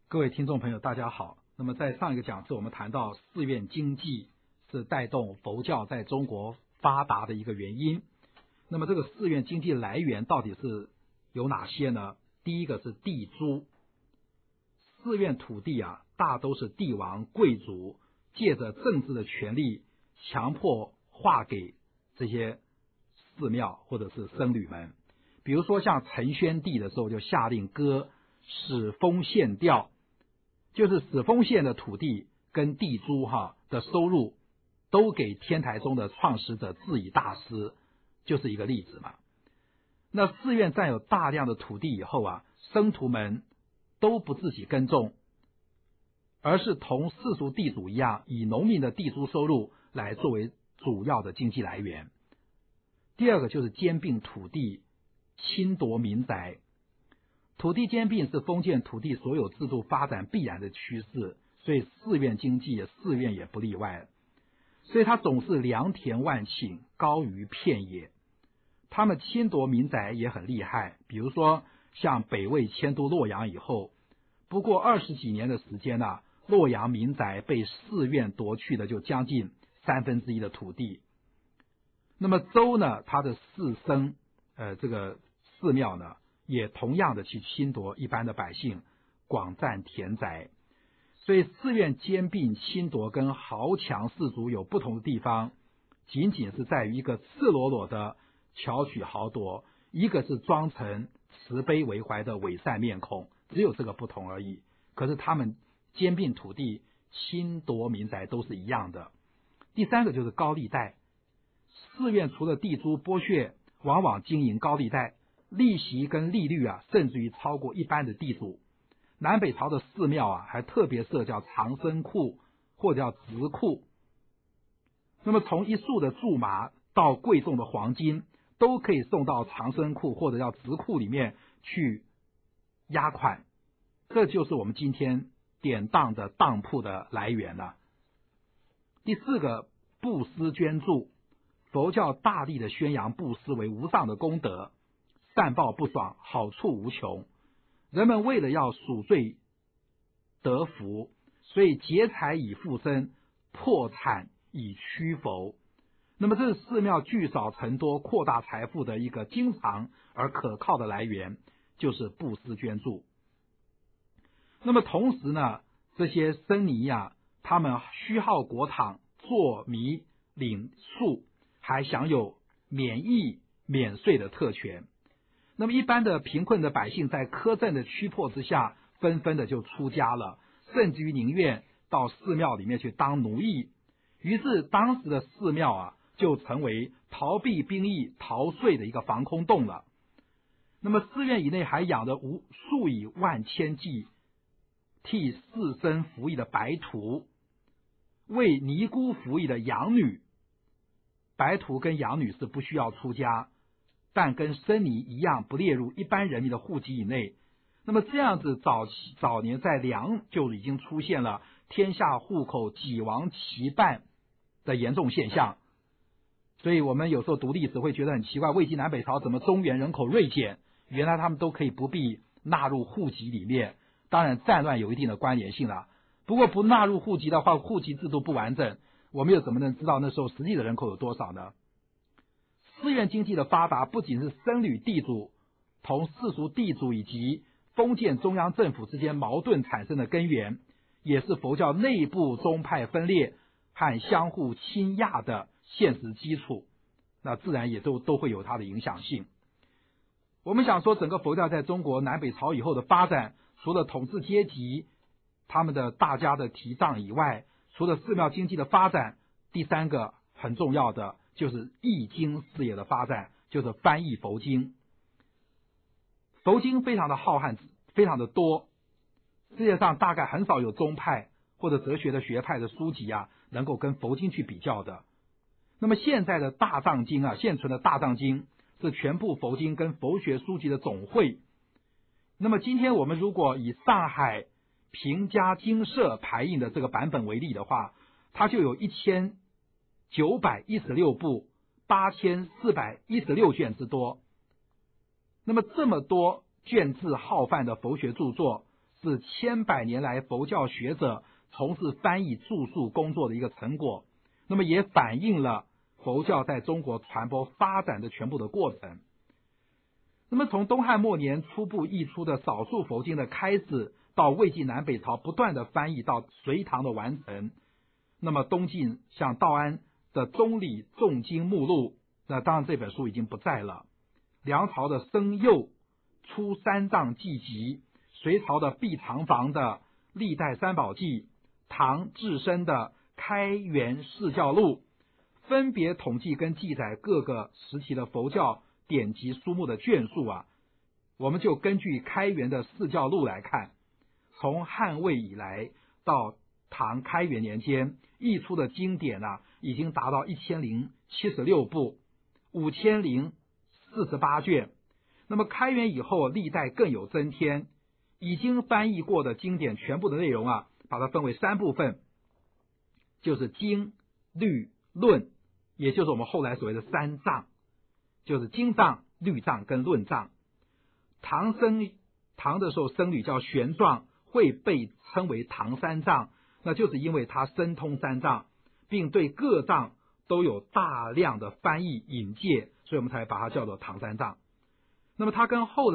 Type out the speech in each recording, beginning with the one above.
各位听众朋友大家好。那么在上一个讲次我们谈到寺院经济是带动佛教在中国发达的一个原因。那么这个寺院经济来源到底是有哪些呢？第一个是地租。寺院土地大都是帝王贵族借着政治的权力强迫划给这些寺庙或者是僧侣们。比如说像陈宣帝的时候就下令割始丰县调，就是始丰县的土地跟地租的收入都给天台宗的创始者智以大师，就是一个例子嘛。那寺院占有大量的土地以后僧徒们都不自己耕种，而是同世俗地主一样，以农民的地租收入来作为主要的经济来源。第二个就是兼并土地，侵夺民宅。土地兼并是封建土地所有制度发展必然的趋势，所以寺院经济寺院也不例外。所以它总是良田万顷，高于片野。他们侵夺民宅也很厉害，比如说像北魏迁都洛阳以后，不过20几年的时间洛阳民宅被寺院夺去的就将近1/3的土地。那么周呢，他的寺僧这个寺庙呢也同样的去侵夺一般的百姓，广占田宅。所以寺院兼并侵夺跟豪强士族有不同的地方，仅仅是在于一个赤裸裸的巧取豪夺，一个是装成慈悲为怀的伪善面孔，只有这个不同而已。可是他们兼并土地侵夺民宅都是一样的。第三个就是高利贷。寺院除了地租剥削，往往经营高利贷，利息跟利率甚至于超过一般的地主。南北朝的寺庙还特别设叫长生库或者叫直库。那么从一束的苎麻到贵重的黄金，都可以送到长生库或者叫直库里面去押款。这就是我们今天典当的当铺的来源了。第四个，布施捐助。佛教大力的宣扬布施为无上的功德，善报不爽，好处无穷。人们为了要赎罪得福，所以劫财以复生，破产以驱佛。那么这是寺庙聚少成多扩大财富的一个经常而可靠的来源，就是布施捐助。那么同时呢，这些僧尼他们虚耗国帑，做弥领宿，还享有免役免税的特权。那么一般的贫困的百姓在苛政的驱迫之下，纷纷的就出家了，甚至于宁愿到寺庙里面去当奴役。于是当时的寺庙就成为逃避兵役逃税的一个防空洞了。那么寺院以内还养着数以万千计替士僧服役的白徒，为尼姑服役的养女。白徒跟养女是不需要出家，但跟僧尼一样不列入一般人民的户籍以内。那么这样子早年在梁就已经出现了天下户口几亡其半的严重现象。所以我们有时候读历史会觉得很奇怪，魏晋南北朝怎么中原人口锐减？原来他们都可以不必纳入户籍里面。当然战乱有一定的关联性了，不过不纳入户籍的话，户籍制度不完整，我们又怎么能知道那时候实际的人口有多少呢？寺院经济的发达不仅是僧侣地主同世俗地主以及封建中央政府之间矛盾产生的根源，也是佛教内部宗派分裂和相互倾轧的现实基础，那自然也都会有它的影响性。我们想说整个佛教在中国南北朝以后的发展，除了统治阶级他们的大家的提倡以外，除了寺庙经济的发展，第三个很重要的就是译经事业的发展，就是翻译佛经。佛经非常的浩瀚，非常的多，世界上大概很少有宗派或者哲学的学派的书籍能够跟佛经去比较的。那么现在的大藏经现存的大藏经是全部佛经跟佛学书籍的总汇。那么今天我们如果以上海平家经社排印的这个版本为例的话，它就有1916部8416卷之多。那么这么多卷帙浩泛的佛学著作， 是千百年来佛教学者从事翻译著述工作的一个成果，那么也反映了佛教在中国传播发展的全部的过程。那么从东汉末年初步译出的少数佛经的开始，到魏晋南北朝不断的翻译到隋唐的完成，那么东晋像道安的中理重经目录，那当然这本书已经不在了。梁朝的僧佑出三藏记集，隋朝的毕长房的历代三宝记，唐智深的开元释教录，分别统计跟记载各个时期的佛教典籍书目的卷数啊，我们就根据开元的释教录来看，从汉魏以来到唐开元年间译出的经典啊，已经达到1076部，5048卷。那么开元以后历代更有增添，已经翻译过的经典全部的内容啊，把它分为3部分，就是经、律、论，也就是我们后来所谓的3藏，就是经藏、律藏跟论藏。唐的时候僧侣叫玄奘，会被称为唐三藏，那就是因为他深通3藏，并对各藏都有大量的翻译引介，所以我们才把它叫做唐三藏。那么他跟后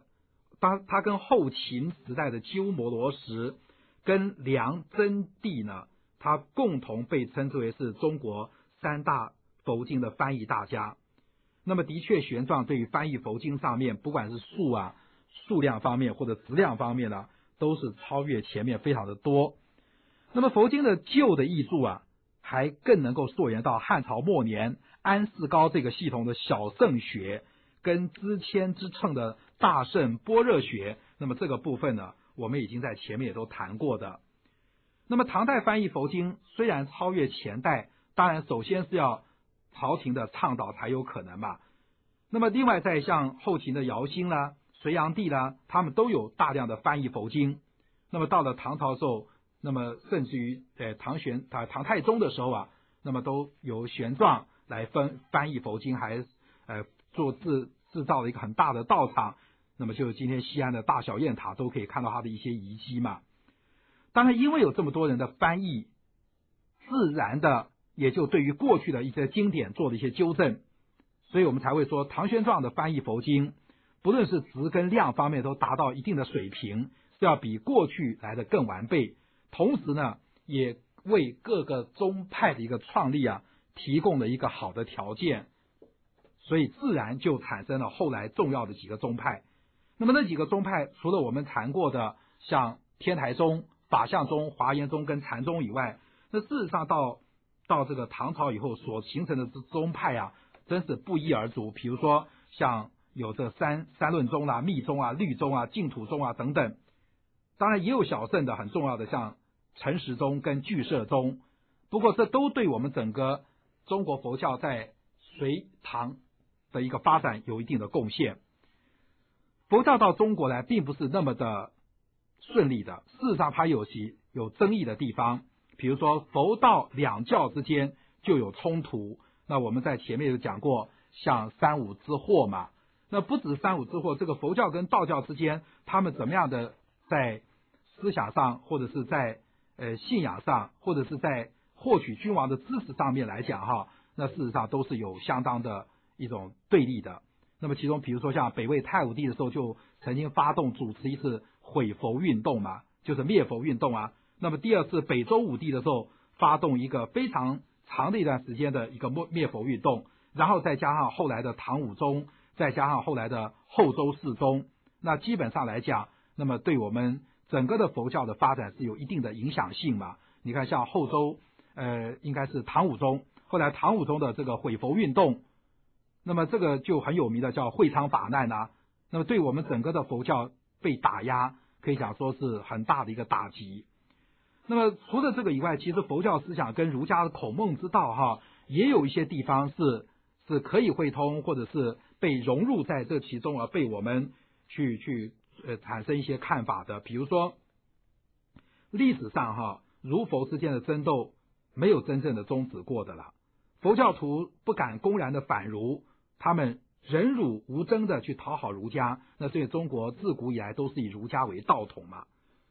秦时代的鸠摩罗什跟梁真谛呢，他共同被称之为是中国3大佛经的翻译大家。那么的确玄奘对于翻译佛经上面，不管是数量方面或者质量方面呢，都是超越前面非常的多。那么佛经的旧的译著啊，还更能够溯源到汉朝末年安世高这个系统的小乘学跟支谦之乘的大乘般若学，那么这个部分呢，我们已经在前面也都谈过的。那么唐代翻译佛经虽然超越前代，当然首先是要朝廷的倡导才有可能嘛。那么另外在像后秦的姚兴啦、隋炀帝啦，他们都有大量的翻译佛经。那么到了唐朝的时候，那么甚至于唐太宗的时候啊，那么都由玄奘来翻译佛经，还制造了一个很大的道场，那么就是今天西安的大小雁塔都可以看到它的一些遗迹嘛。当然因为有这么多人的翻译，自然的也就对于过去的一些经典做了一些纠正，所以我们才会说唐玄奘的翻译佛经不论是质跟量方面都达到一定的水平，是要比过去来的更完备，同时呢也为各个宗派的一个创立啊提供了一个好的条件，所以自然就产生了后来重要的几个宗派。那么那几个宗派除了我们谈过的像天台宗、法相宗、华严宗跟禅宗以外，那事实上到这个唐朝以后所形成的宗派啊，真是不一而足。比如说像有这三论宗啊、密宗啊、律宗啊、净土宗啊等等，当然也有小乘的很重要的像陈实宗跟俱舍宗，不过这都对我们整个中国佛教在隋唐的一个发展有一定的贡献。佛教到中国来并不是那么的顺利的，事实上它有争议的地方，比如说佛道两教之间就有冲突，那我们在前面有讲过像三武之祸嘛，那不止三武之祸，这个佛教跟道教之间他们怎么样的在思想上或者是在信仰上或者是在获取君王的支持上面来讲哈，那事实上都是有相当的一种对立的。那么其中比如说像北魏太武帝的时候就曾经主持一次毁佛运动嘛，就是灭佛运动啊。那么第二次北周武帝的时候发动一个非常长的一段时间的一个灭佛运动，然后再加上后来的唐武宗，再加上后来的后周世宗，那基本上来讲，那么对我们整个的佛教的发展是有一定的影响性嘛。你看像后周应该是唐武宗，后来唐武宗的这个毁佛运动，那么这个就很有名的叫会昌法难啊，那么对我们整个的佛教被打压可以讲说是很大的一个打击。那么除了这个以外，其实佛教思想跟儒家的孔孟之道哈，也有一些地方是可以汇通，或者是被融入在这其中而被我们去产生一些看法的。比如说历史上哈，儒佛之间的争斗没有真正的终止过的了，佛教徒不敢公然的反儒，他们忍辱无争的去讨好儒家，那所以中国自古以来都是以儒家为道统嘛。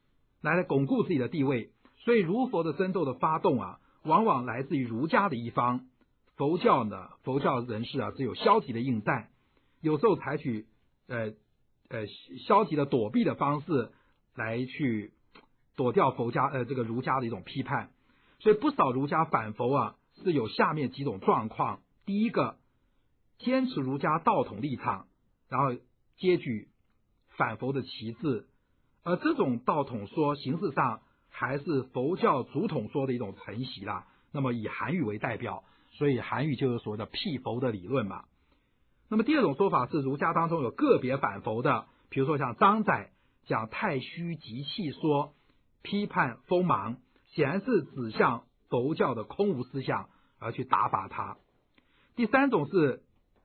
来巩固自己的地位。所以儒佛的争斗的发动啊，往往来自于儒家的一方。佛教人士啊，只有消极的应战，有时候采取消极的躲避的方式来去躲掉这个儒家的一种批判。所以不少儒家反佛啊，是有下面几种状况。第一个，坚持儒家道统立场，然后接举反佛的旗帜，而这种道统说形式上还是佛教主统说的一种承袭啦。那么以韩愈为代表，所以韩愈就是所谓的辟佛的理论嘛。那么第二种说法是儒家当中有个别反佛的，比如说像张载讲太虚极气说，批判锋芒，显然是指向佛教的空无思想而去打垮它。第三种是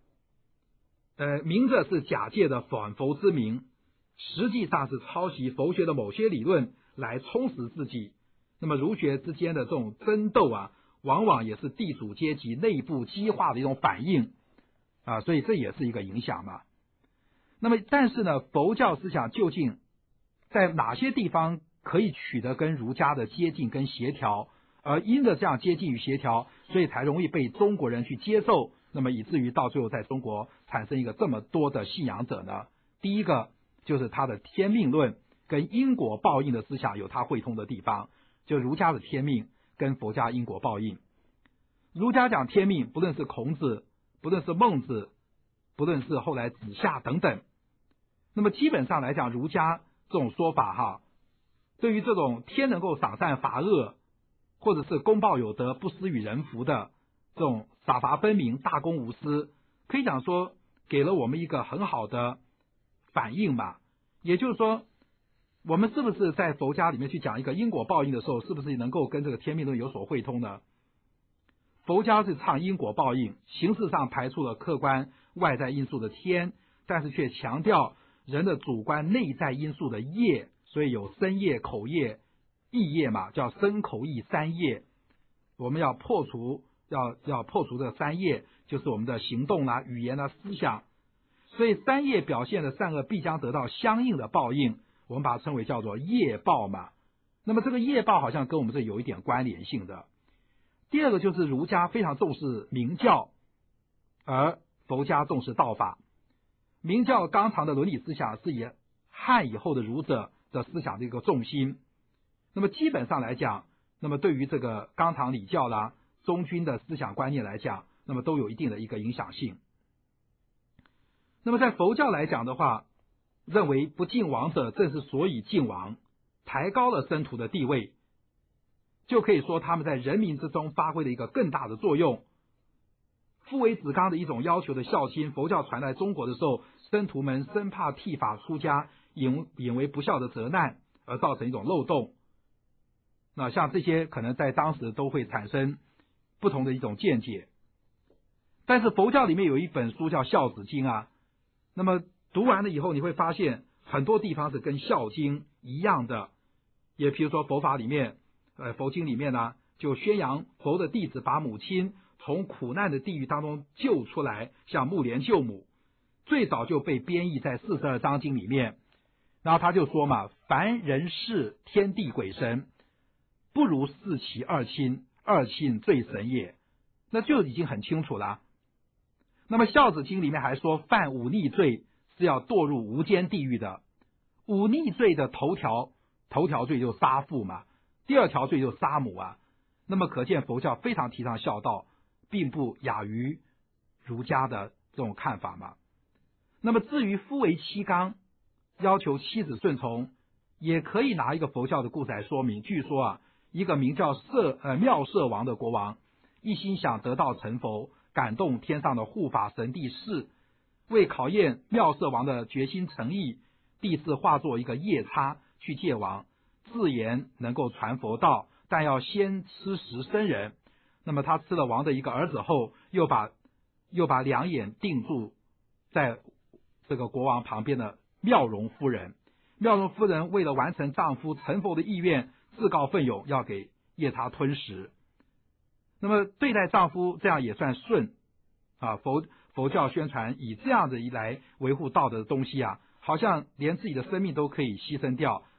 明着是假借的反佛之名，实际上是抄袭佛学的某些理论来充实自己。那么儒学之间的这种争斗啊，往往也是地主阶级内部激化的一种反应啊，所以这也是一个影响嘛。那么但是呢，佛教思想究竟在哪些地方可以取得跟儒家的接近跟协调，而因着这样接近与协调，所以才容易被中国人去接受，那么以至于到最后在中国产生一个这么多的信仰者呢？第一个就是他的天命论跟因果报应的思想有他汇通的地方，就儒家的天命跟佛家因果报应。儒家讲天命，不论是孔子，不论是孟子，不论是后来子夏等等，那么基本上来讲，儒家这种说法哈，对于这种天能够赏善罚恶，或者是公报有德不施与人服的这种赏罚分明大公无私，可以讲说给了我们一个很好的反应吧。也就是说，我们是不是在佛家里面去讲一个因果报应的时候，是不是能够跟这个天命论有所汇通呢？佛家是唱因果报应，形式上排除了客观外在因素的天，但是却强调人的主观内在因素的业，所以有身业、口业、意业嘛，叫身口意三业。我们要破除这三业，就是我们的行动啦、语言啦、思想。所以三业表现的善恶必将得到相应的报应，我们把它称为叫做业报嘛。那么这个业报好像跟我们这有一点关联性的。第二个就是儒家非常重视明教，而佛家重视道法。明教纲常的伦理思想是以汉以后的儒者的思想的一个重心。那么基本上来讲，那么对于这个纲常礼教啦、忠君的思想观念来讲，那么都有一定的一个影响性。那么在佛教来讲的话，认为不敬王者正是所以敬王，抬高了僧徒的地位，就可以说他们在人民之中发挥了一个更大的作用。父为子纲的一种要求的孝亲，佛教传来中国的时候，僧徒们生怕剃发出家引为不孝的责难，而造成一种漏洞。那像这些可能在当时都会产生不同的一种见解。但是佛教里面有一本书叫《孝子经》啊，那么读完了以后，你会发现很多地方是跟《孝经》一样的。也比如说佛法里面佛经里面呢，就宣扬佛的弟子把母亲从苦难的地狱当中救出来，像目连救母，最早就被编译在42章经里面。然后他就说嘛，凡人世天地鬼神，不如视其二亲，二亲最神也，那就已经很清楚了。那么孝子经里面还说，犯忤逆罪是要堕入无间地狱的。忤逆罪的头条罪就杀父嘛，第二条罪就杀母啊。那么可见佛教非常提倡孝道，并不亚于儒家的这种看法嘛。那么至于夫为妻纲，要求妻子顺从，也可以拿一个佛教的故事来说明。据说啊，一个名叫妙舍王的国王，一心想得道成佛，感动天上的护法神帝释，为考验妙舍王的决心诚意，帝释化作一个夜叉去见王，自言能够传佛道，但要先吃食生人。那么他吃了王的一个儿子后，又把两眼定住在这个国王旁边的妙容夫人。妙容夫人为了完成丈夫成佛的意愿，自告奋勇要给夜叉吞食。那么对待丈夫这样也算顺啊。佛教宣传以这样的一来维护道德的东西啊，好像连自己的生命都可以牺牲掉，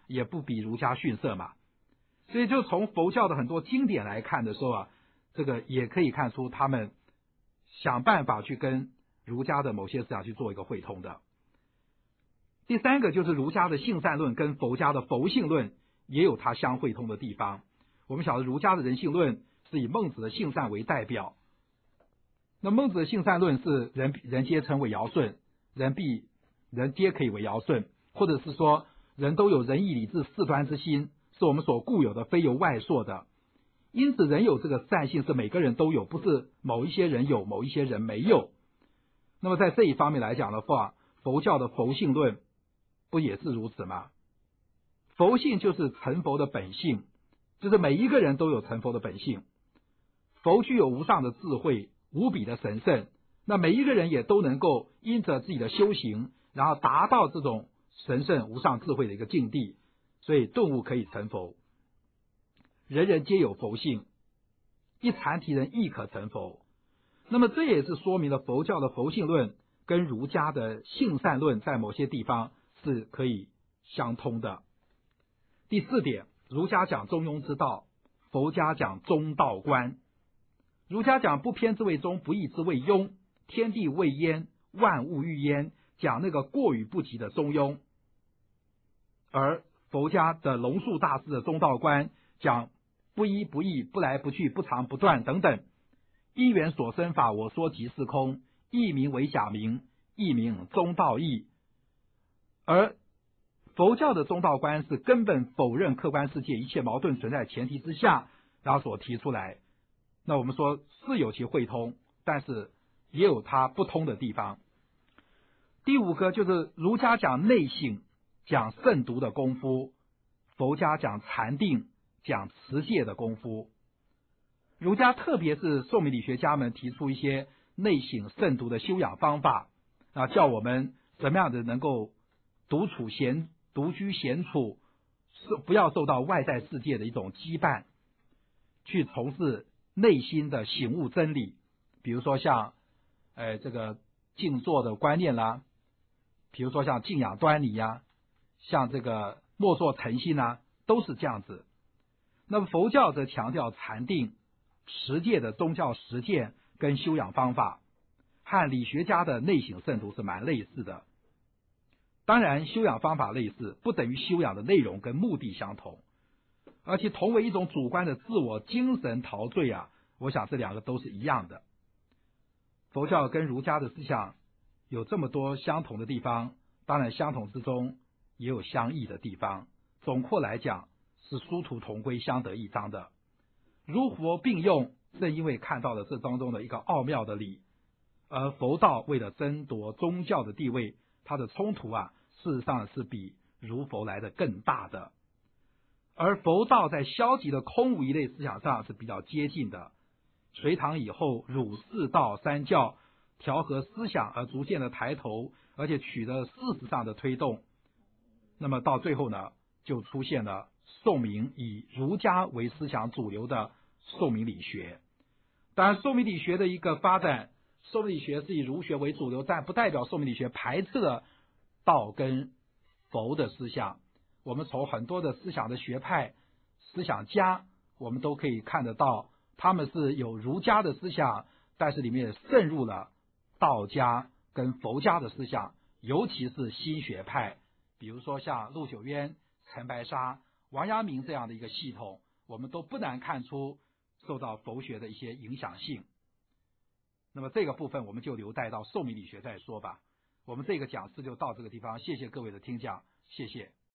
也不比儒家逊色嘛。所以就从佛教的很多经典来看的时候啊，这个也可以看出他们想办法去跟儒家的某些思想去做一个汇通的。第三个就是儒家的性善论跟佛家的佛性论也有它相汇通的地方。我们晓得儒家的人性论是以孟子的性善为代表，那孟子的性善论是人皆称为尧舜，人皆可以为尧舜，或者是说人都有仁义礼智四端之心，是我们所固有的，非由外铄的。因此人有这个善性是每个人都有，不是某一些人有某一些人没有。那么在这一方面来讲的话，佛教的佛性论不也是如此吗？佛性就是成佛的本性，就是每一个人都有成佛的本性。佛具有无上的智慧，无比的神圣，那每一个人也都能够因着自己的修行，然后达到这种神圣无上智慧的一个境地，所以顿悟可以成佛。人人皆有佛性，一禅提人亦可成佛。那么这也是说明了佛教的佛性论跟儒家的性善论在某些地方是可以相通的。第四点，儒家讲中庸之道，佛家讲中道观。儒家讲不偏之谓中，不义之谓庸，天地未焉，万物欲焉，讲那个过与不及的中庸。而佛家的龙树大师的中道观讲不一不异，不来不去，不长不断等等。因缘所生法，我说即是空，一名为假名，一名中道义。而佛教的中道观是根本否认客观世界一切矛盾存在前提之下，然后所提出来。那我们说是有其汇通，但是也有它不通的地方。第五个就是儒家讲内省，讲慎独的功夫，佛家讲禅定，讲持戒的功夫。儒家特别是宋明理学家们提出一些内省慎独的修养方法啊，叫我们怎么样的能够独居闲处，不要受到外在世界的一种羁绊，去从事内心的醒悟真理。比如说像这个静坐的观念啦，比如说像静养端倪呀，像这个默坐诚心啊，都是这样子。那么佛教则强调禅定持戒的宗教实践跟修养方法，和理学家的内省慎独是蛮类似的。当然修养方法类似，不等于修养的内容跟目的相同，而且同为一种主观的自我精神陶醉啊，我想这两个都是一样的。佛教跟儒家的思想有这么多相同的地方，当然相同之中也有相异的地方，总括来讲是殊途同归，相得益彰的。儒佛并用，正因为看到了这当中的一个奥妙的理，而佛道为了争夺宗教的地位，它的冲突啊，事实上是比儒佛来的更大的。而佛道在消极的空无一类思想上是比较接近的。隋唐以后，儒释道三教调和思想而逐渐的抬头，而且取得事实上的推动。那么到最后呢，就出现了宋明以儒家为思想主流的宋明理学。当然宋明理学的一个发展，宋明理学是以儒学为主流，但不代表宋明理学排斥了道跟佛的思想。我们从很多的思想的学派思想家，我们都可以看得到，他们是有儒家的思想，但是里面渗入了道家跟佛家的思想，尤其是新学派，比如说像陆九渊、陈白沙、王阳明这样的一个系统，我们都不难看出受到佛学的一些影响性。那么这个部分我们就留待到宋明理学再说吧。我们这个讲师就到这个地方，谢谢各位的听讲，谢谢。